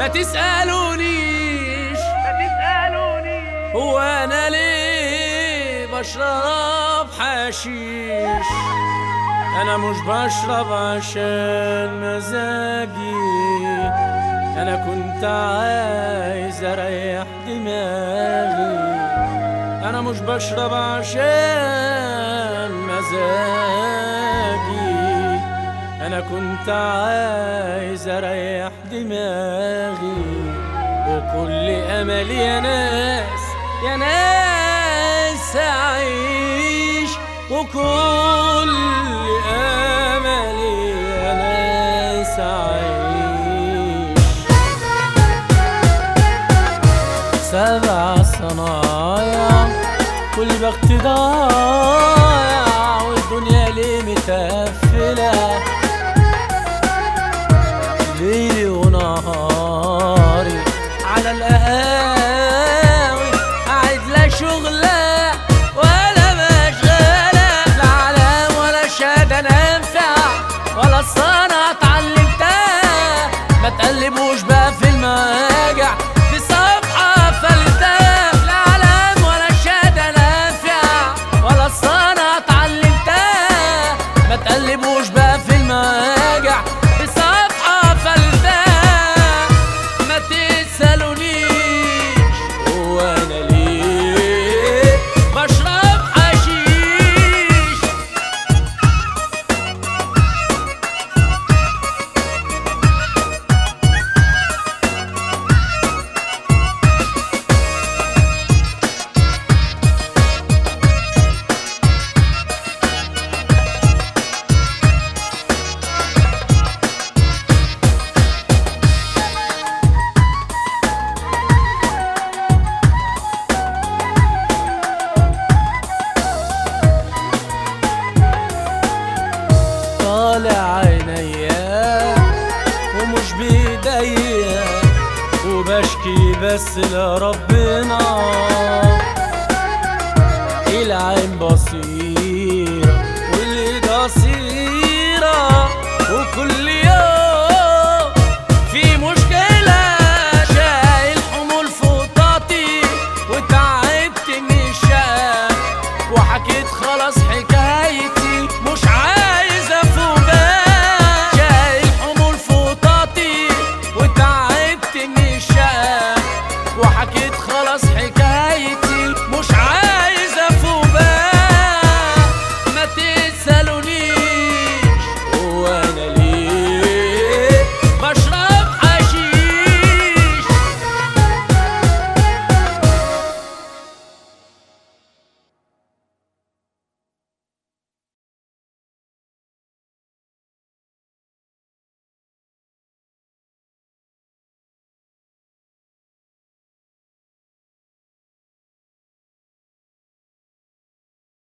ما تسألونيش هو أنا ليه بشرب حشيش. أنا مش بشرب عشان مزاجي، أنا كنت عايز أريح دماغي. أنا مش بشرب عشان مزاجي، أنا كنت عايز أريح دماغي. وكل أملي يا ناس يا ناس أعيش، وكل أملي يا ناس أعيش. 7 صنايع كل بخت ضايع، والدنيا ليه متقفلة ليلي ونهاري على القهاوي، قاعد لا شغلة ولا مشغلة، لا علام ولا شهادة نافع ولا الصنعة اتعلمتها. ما تقلبوش بقى في المواجع في صفحة فلتها، لا علام ولا شهادة نافع ولا الصنعة اتعلمتها. ما تقلبوش بقى في المواجع في صفحة فلتها. ما تسألونيش هو أنا ليه بشرب حشيش. طالع عينيا ومش بإيديا، وبشكي بس لربنا. العين بصيرة والإيد قصيرة، وكل يوم في مشكلة. شايل حمول فوق طاقتي وتعبت من الشقة، وحكيت خلاص حكايتي مش عايز افوقها. شايل حمول فوق طاقتي وتعبت من الشقة، وحكيت خلاص حكايتي مش عايز افوقها. ما تسألوا